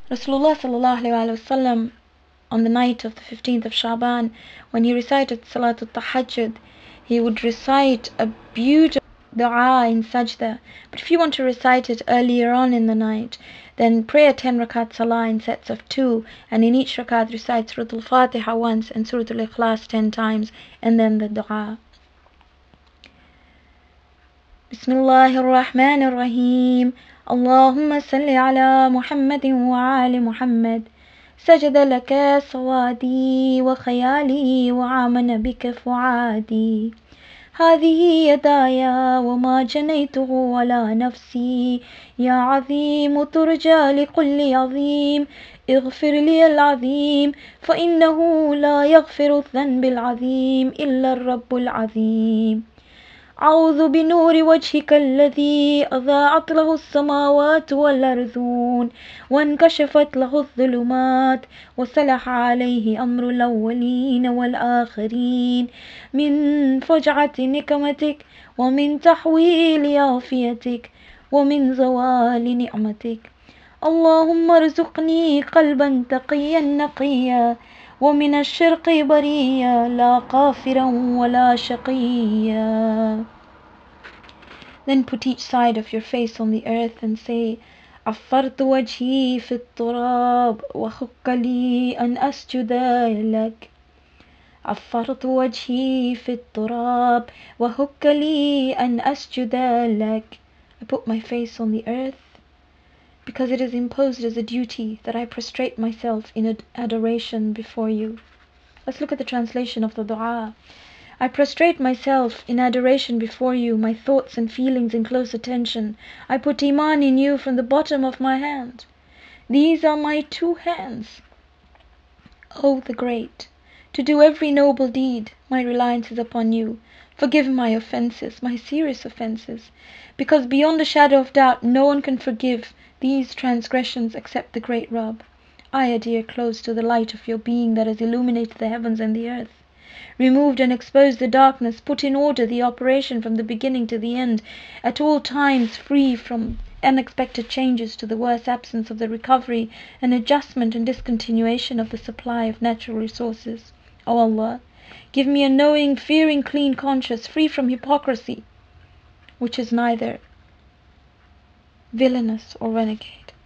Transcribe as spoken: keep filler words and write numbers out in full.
Rasulullah sallallahu alayhi wa sallam, on the night of the fifteenth of Shaban, when he recited Salatul Tahajjud, he would recite a beautiful dua in sajda. But if you want to recite it earlier on in the night, then pray a ten rakat salah in sets of two, and in each rakat recite Surah Al-Fatiha once and Surah Al-Ikhlas ten times, and then the dua. Bismillahir Rahmanir Rahim. Allahumma salli ala Muhammadin wa ali Muhammad. سجد لك سوادي وخيالي وآمن بك فؤادي. هذه يداي وما جنيته على نفسي. يا عظيم ترجى لكل عظيم. اغفر لي العظيم فإنه لا يغفر الذنب العظيم إلا الرب العظيم. أعوذ بنور وجهك الذي أضاءت له السماوات والأرضون وانكشفت له الظلمات وصلح عليه أمر الأولين والآخرين من فجعة نقمتك ومن تحويل عافيتك ومن زوال نعمتك. اللهم ارزقني قلبا تقيا نقيا ومن الشرق بريا لا كافرا ولا شقيا. Then put each side of your face on the earth and say, عفرت وجهي في التراب وحق لي أن أسجد لك. عفرت وجهي في التراب وحق لي أن أسجد لك. I put my face on the earth because it is imposed as a duty that I prostrate myself in ad- adoration before you. Let's look at the translation of the dua. I prostrate myself in adoration before you, my thoughts and feelings in close attention. I put iman in you from the bottom of my hand. These are my two hands, O the Great. To do every noble deed, my reliance is upon you. Forgive my offenses, my serious offenses, because beyond a shadow of doubt no one can forgive these transgressions except the great Rabb. I adhere close to the light of your being that has illuminated the heavens and the earth, removed and exposed the darkness, put in order the operation from the beginning to the end, at all times free from unexpected changes to the worse absence of the recovery and adjustment and discontinuation of the supply of natural resources. O Allah, give me a knowing, fearing, clean conscience, free from hypocrisy, which is neither villainous or renegade.